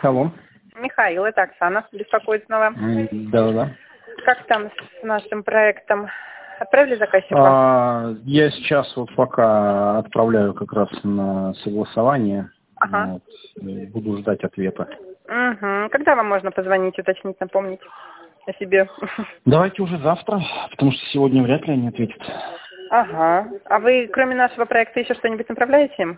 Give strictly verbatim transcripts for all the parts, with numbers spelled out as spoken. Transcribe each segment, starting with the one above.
Алло. Михаил, это Оксана беспокоит снова. Да-да. Как там с нашим проектом? Отправили заказчику? А, я сейчас вот пока отправляю как раз на согласование. Ага. Вот, буду ждать ответа. Угу. Когда вам можно позвонить, уточнить, напомнить о себе? Давайте уже завтра, потому что сегодня вряд ли они ответят. Ага. А вы, кроме нашего проекта, еще что-нибудь направляете им?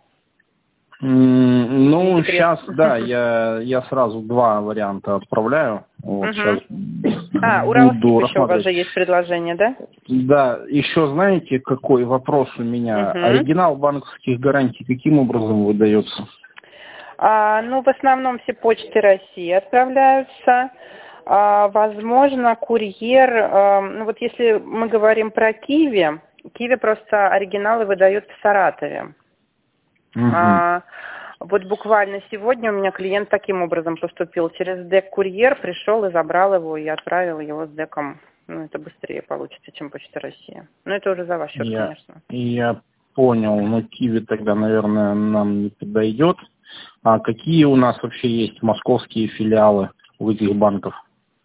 М, Ну, сейчас, да, я, я сразу два варианта отправляю. Вот Угу. сейчас А, буду Уралсиб еще у вас рассматривать. же есть предложение, да? Да, еще знаете, какой вопрос у меня? Угу. Оригинал банковских гарантий каким образом выдается? А, ну, в основном все почты России отправляются. А, возможно, курьер, а, ну вот если мы говорим про Киви, Киви просто оригиналы выдают в Саратове. Угу. А, вот буквально сегодня у меня клиент таким образом поступил. Через ДЭК-курьер пришел и забрал его, и отправил его с ДЭКом. Ну, это быстрее получится, чем Почта России. Но это уже за ваш счет, Я, конечно. я понял, но Киви тогда, наверное, нам не подойдет. А какие у нас вообще есть московские филиалы у этих банков?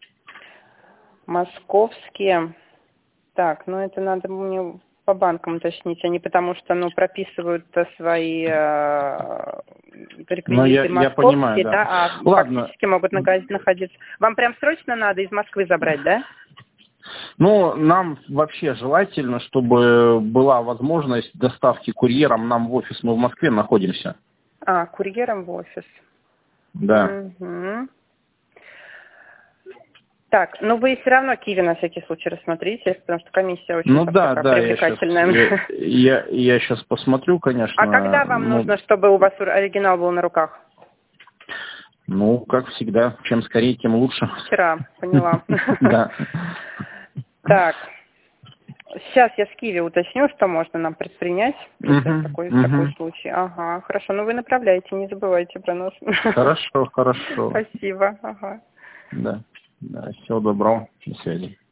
Московские. Так, ну это надо мне по банкам уточнить. Они потому что, ну, прописывают свои э, Ну, я, реквизиты я понимаю, московские, да. да, а Ладно. фактически могут находиться. находиться. Вам прям срочно надо из Москвы забрать, да? Ну, нам вообще желательно, чтобы была возможность доставки курьером нам в офис. Мы в Москве находимся. А, курьером в офис. Да. Угу. Так, ну вы все равно Киви на всякий случай рассмотрите, потому что комиссия очень Ну так да, такая да, я сейчас, привлекательная. я, я, я сейчас посмотрю, конечно. А когда вам ну, нужно, чтобы у вас оригинал был на руках? Ну, как всегда, чем скорее, тем лучше. Вчера, поняла. Да. Так, сейчас я с Киви уточню, что можно нам предпринять в такой такой случай. Ага, хорошо, ну вы направляйте, не забывайте про нас. Хорошо, хорошо. Спасибо, ага. Да, да, всего доброго, до связи.